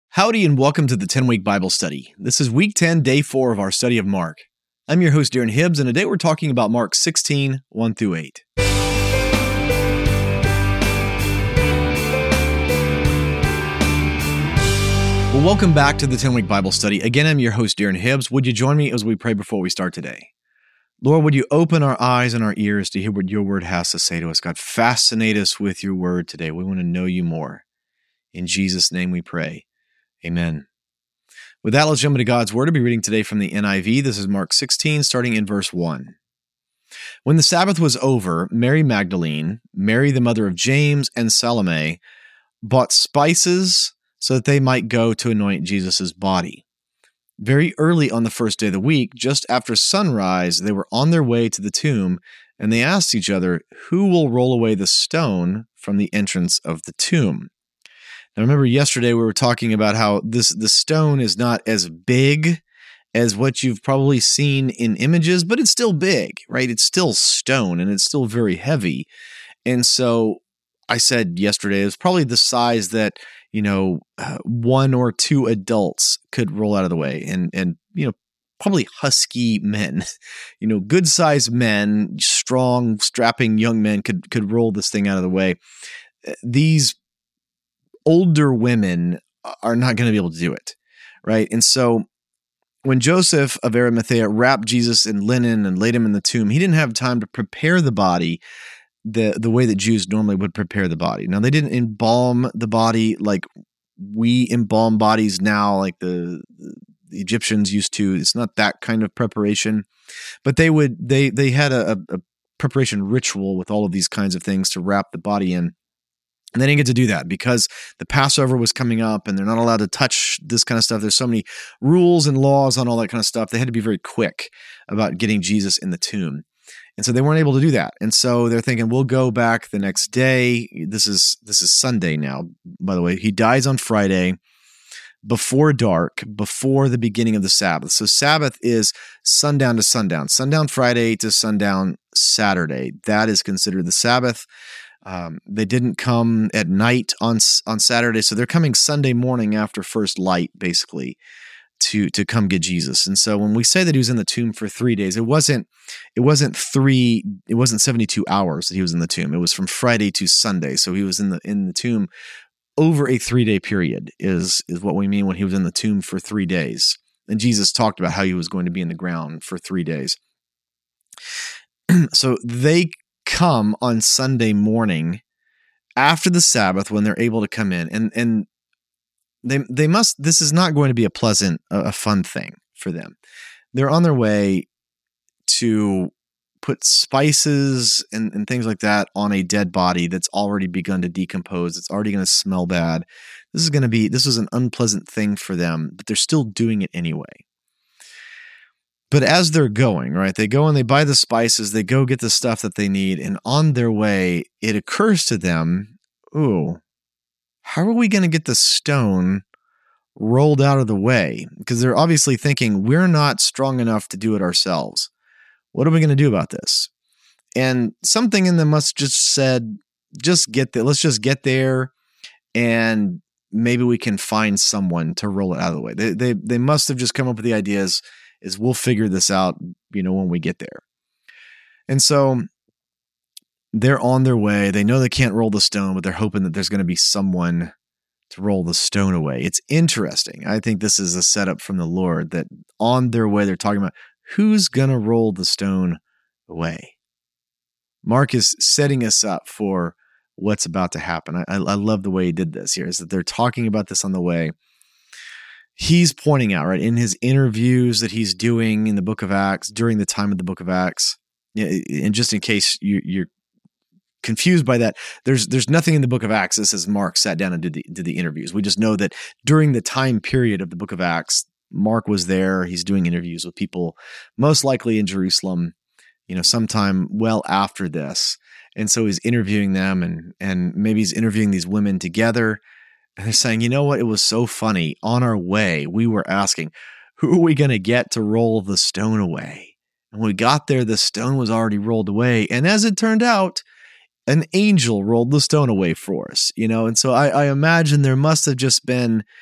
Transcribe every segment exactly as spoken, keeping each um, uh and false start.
Howdy and welcome to the ten-Week Bible Study. This is week ten, day four of our study of Mark. I'm your host, Darren Hibbs, and today we're talking about Mark sixteen, one through eight. Well, welcome back to the ten-Week Bible Study. Again, I'm your host, Darren Hibbs. Would you join me as we pray before we start today? Lord, would you open our eyes and our ears to hear what your word has to say to us? God, fascinate us with your word today. We want to know you more. In Jesus' name we pray. Amen. With that, let's jump into God's Word. I'll be reading today from the N I V. This is Mark sixteen, starting in verse one. When the Sabbath was over, Mary Magdalene, Mary the mother of James, and Salome bought spices so that they might go to anoint Jesus' body. Very early on the first day of the week, just after sunrise, they were on their way to the tomb, and they asked each other, "Who will roll away the stone from the entrance of the tomb?" Now, remember yesterday we were talking about how this the stone is not as big as what you've probably seen in images, but it's still big, right? It's still stone, and it's still very heavy. And so I said yesterday, it's probably the size that, you know, uh, one or two adults could roll out of the way, and, and you know, probably husky men, you know, good-sized men, strong, strapping young men could could roll this thing out of the way. These older women are not going to be able to do it, right? And so when Joseph of Arimathea wrapped Jesus in linen and laid him in the tomb, he didn't have time to prepare the body the, the way that Jews normally would prepare the body. Now, they didn't embalm the body like we embalm bodies now, like the, the Egyptians used to. It's not that kind of preparation, but they would they they had a, a preparation ritual with all of these kinds of things to wrap the body in. And they didn't get to do that because the Passover was coming up and they're not allowed to touch this kind of stuff. There's so many rules and laws on all that kind of stuff. They had to be very quick about getting Jesus in the tomb. And so they weren't able to do that. And so they're thinking, we'll go back the next day. This is this is Sunday now, by the way. He dies on Friday before dark, before the beginning of the Sabbath. So Sabbath is sundown to sundown, sundown Friday to sundown Saturday. That is considered the Sabbath. Um, they didn't come at night on on Saturday, so they're coming Sunday morning after first light, basically, to to come get Jesus. And so when we say that he was in the tomb for three days, it wasn't it wasn't three it wasn't seventy-two hours that he was in the tomb. It was from Friday to Sunday, so he was in the in the tomb over a three day period. Is is what we mean when he was in the tomb for three days. And Jesus talked about how he was going to be in the ground for three days. So they come on Sunday morning after the Sabbath when they're able to come in, and and they they must this is not going to be a pleasant a fun thing for them. They're on their way to put spices and, and things like that on a dead body that's already begun to decompose. It's already going to smell bad. This is going to be this is an unpleasant thing for them, but they're still doing it anyway. But as they're going, right, they go and they buy the spices, they go get the stuff that they need, and on their way, it occurs to them, ooh, how are we going to get the stone rolled out of the way? Because they're obviously thinking, we're not strong enough to do it ourselves. What are we going to do about this? And something in them must just said, just get there. Let's just get there, and maybe we can find someone to roll it out of the way. They they they must have just come up with the ideas. Is we'll figure this out, you know, when we get there. And so they're on their way. They know they can't roll the stone, but they're hoping that there's going to be someone to roll the stone away. It's interesting. I think this is a setup from the Lord that on their way, they're talking about who's going to roll the stone away. Mark is setting us up for what's about to happen. I, I, I love the way he did this here, is that they're talking about this on the way. He's pointing out, right, in his interviews that he's doing in the book of Acts, during the time of the book of Acts, and just in case you, you're confused by that, there's there's nothing in the book of Acts that says Mark sat down and did the, did the interviews. We just know that during the time period of the book of Acts, Mark was there. He's doing interviews with people, most likely in Jerusalem, you know, sometime well after this. And so he's interviewing them, and and maybe he's interviewing these women together. And they're saying, you know what? It was so funny. On our way, we were asking, who are we going to get to roll the stone away? And when we got there, the stone was already rolled away. And as it turned out, an angel rolled the stone away for us, you know? And so I, I imagine there must have just been,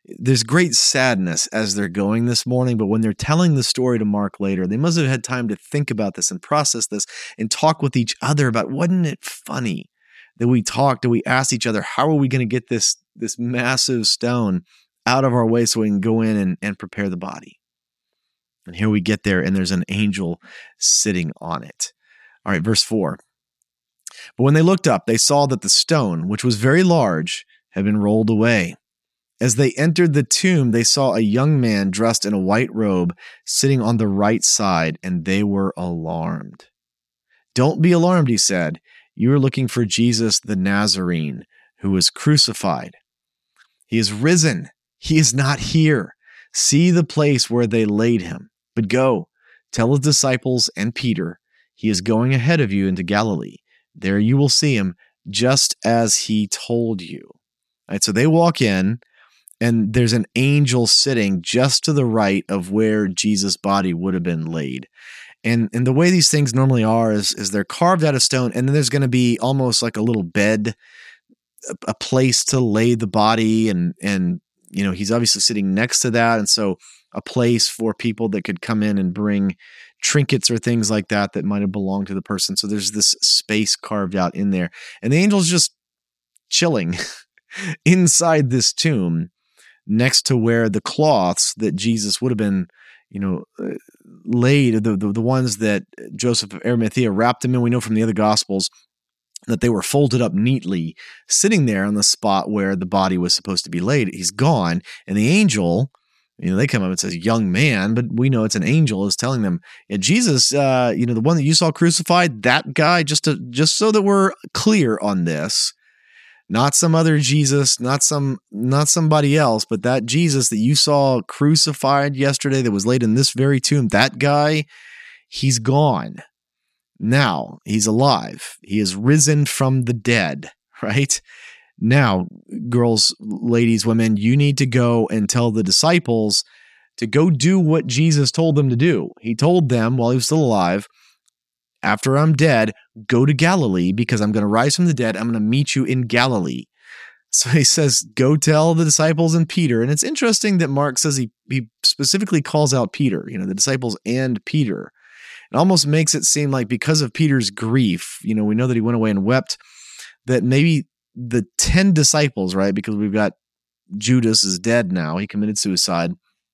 there's great sadness as they're going this morning, but when they're telling the story to Mark later, they must have had time to think about this and process this and talk with each other about, wasn't it funny that we talked and we asked each other, how are we going to get this, this massive stone out of our way so we can go in and, and prepare the body? And here we get there, and there's an angel sitting on it. All right, verse four. But when they looked up, they saw that the stone, which was very large, had been rolled away. As they entered the tomb, they saw a young man dressed in a white robe sitting on the right side, and they were alarmed. "Don't be alarmed," he said. "You are looking for Jesus the Nazarene, who was crucified. He is risen. He is not here. See the place where they laid him. But go, tell his disciples and Peter, he is going ahead of you into Galilee. There you will see him, just as he told you." All right, so they walk in, and there's an angel sitting just to the right of where Jesus' body would have been laid. And and the way these things normally are is, is they're carved out of stone, and then there's going to be almost like a little bed, a, a place to lay the body, and and you know, he's obviously sitting next to that, and so a place for people that could come in and bring trinkets or things like that that might have belonged to the person. So there's this space carved out in there, and the angel's just chilling inside this tomb, next to where the cloths that Jesus would have been, you know, uh, laid, the, the the ones that Joseph of Arimathea wrapped him in. We know from the other Gospels that they were folded up neatly, sitting there on the spot where the body was supposed to be laid. He's gone, and the angel, you know, they come up and says, "Young man," but we know it's an angel is telling them, yeah, Jesus, uh, you know, the one that you saw crucified, that guy, just to just so that we're clear on this. Not some other Jesus, not some, not somebody else, but that Jesus that you saw crucified yesterday that was laid in this very tomb, that guy, he's gone. Now he's alive. He is risen from the dead, right? Now, girls, ladies, women, you need to go and tell the disciples to go do what Jesus told them to do. He told them while he was still alive, after I'm dead, go to Galilee because I'm going to rise from the dead. I'm going to meet you in Galilee. So he says, go tell the disciples and Peter. And it's interesting that Mark says he, he specifically calls out Peter, you know, the disciples and Peter. It almost makes it seem like because of Peter's grief, you know, we know that he went away and wept, that maybe the ten disciples, right? Because we've got Judas is dead now. He committed suicide.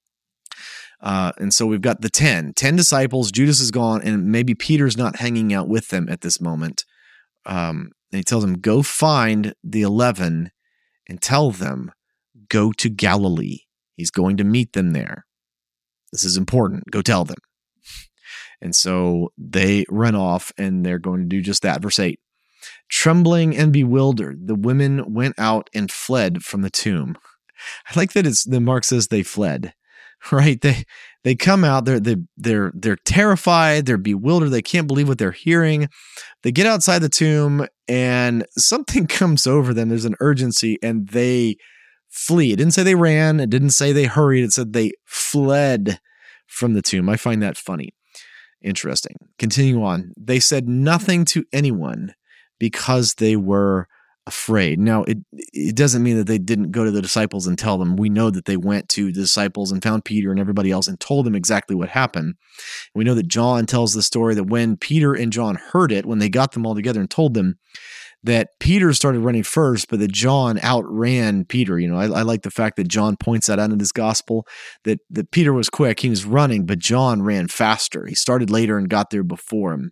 Uh, and so we've got the ten, ten disciples, Judas is gone, and maybe Peter's not hanging out with them at this moment. Um, and he tells them, go find the eleven and tell them, go to Galilee. He's going to meet them there. This is important. Go tell them. And so they run off and they're going to do just that. Verse eight, trembling and bewildered, the women went out and fled from the tomb. I like that it's the Mark says they fled. Right? They they come out, they're they they're they're terrified, they're bewildered, they can't believe what they're hearing. They get outside the tomb and something comes over them. There's an urgency and they flee. It didn't say they ran, it didn't say they hurried, it said they fled from the tomb. I find that funny. Interesting. Continue on. They said nothing to anyone because they were afraid. Now, it it doesn't mean that they didn't go to the disciples and tell them. We know that they went to the disciples and found Peter and everybody else and told them exactly what happened. We know that John tells the story that when Peter and John heard it, when they got them all together and told them, that Peter started running first, but that John outran Peter. You know, I, I like the fact that John points that out in his gospel, that, that Peter was quick, he was running, but John ran faster. He started later and got there before him.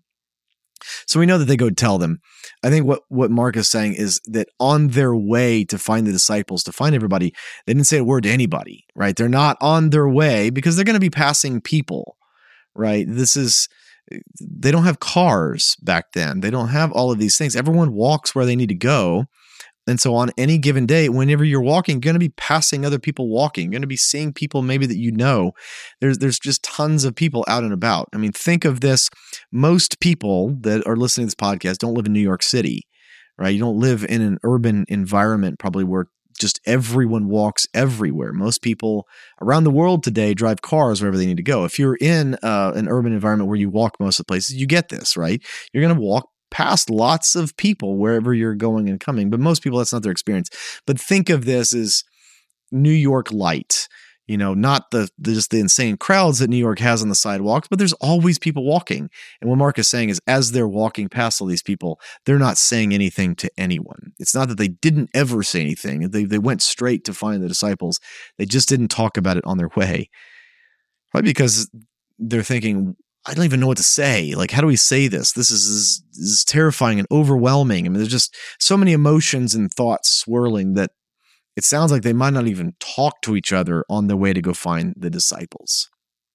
So we know that they go tell them. I think what, what Mark is saying is that on their way to find the disciples, to find everybody, they didn't say a word to anybody, right? They're not on their way because they're going to be passing people, right? This is, they don't have cars back then. They don't have all of these things. Everyone walks where they need to go. And so on any given day, whenever you're walking, you're going to be passing other people walking. You're going to be seeing people maybe that you know. There's there's just tons of people out and about. I mean, think of this. Most people that are listening to this podcast don't live in New York City, right? You don't live in an urban environment probably where just everyone walks everywhere. Most people around the world today drive cars wherever they need to go. If you're in uh, an urban environment where you walk most of the places, you get this, right? You're going to walk past lots of people wherever you're going and coming, but most people, that's not their experience. But think of this as New York light. You know, not the, the just the insane crowds that New York has on the sidewalks, but there's always people walking. And what Mark is saying is, as they're walking past all these people, they're not saying anything to anyone. It's not that they didn't ever say anything. They they went straight to find the disciples. They just didn't talk about it on their way. Probably because they're thinking, I don't even know what to say. Like, how do we say this? This is, this is terrifying and overwhelming. I mean, there's just so many emotions and thoughts swirling that it sounds like they might not even talk to each other on their way to go find the disciples.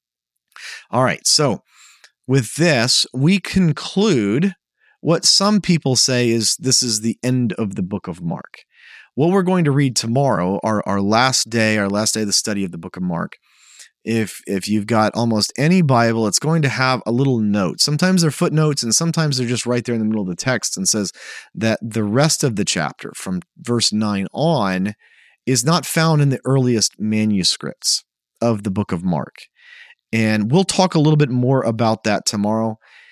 All right, so with this, we conclude what some people say is this is the end of the book of Mark. What we're going to read tomorrow, our, our last day, our last day of the study of the book of Mark, if if you've got almost any Bible, it's going to have a little note. Sometimes they're footnotes, and sometimes they're just right there in the middle of the text and says that the rest of the chapter from verse nine on is not found in the earliest manuscripts of the book of Mark. And we'll talk a little bit more about that tomorrow.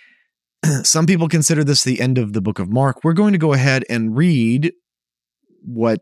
Some people consider this the end of the book of Mark. We're going to go ahead and read what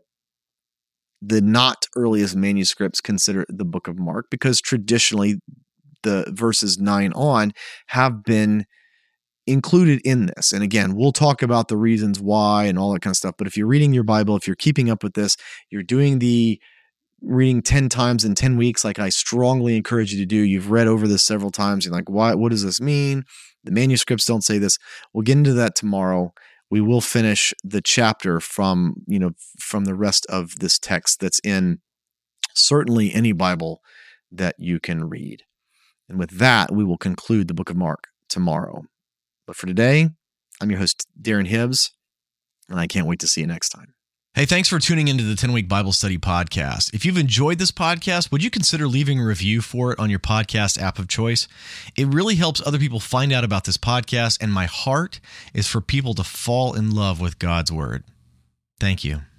the not earliest manuscripts consider the book of Mark, because traditionally the verses nine on have been included in this. And again, we'll talk about the reasons why and all that kind of stuff. But if you're reading your Bible, if you're keeping up with this, you're doing the reading ten times in ten weeks, like I strongly encourage you to do. You've read over this several times. You're like, why, what does this mean? The manuscripts don't say this. We'll get into that tomorrow. We will finish the chapter from, you know, from the rest of this text that's in certainly any Bible that you can read. And with that, we will conclude the book of Mark tomorrow. But for today, I'm your host, Darren Hibbs, and I can't wait to see you next time. Hey, thanks for tuning into the ten-Week Bible Study Podcast. If you've enjoyed this podcast, would you consider leaving a review for it on your podcast app of choice? It really helps other people find out about this podcast, and my heart is for people to fall in love with God's Word. Thank you.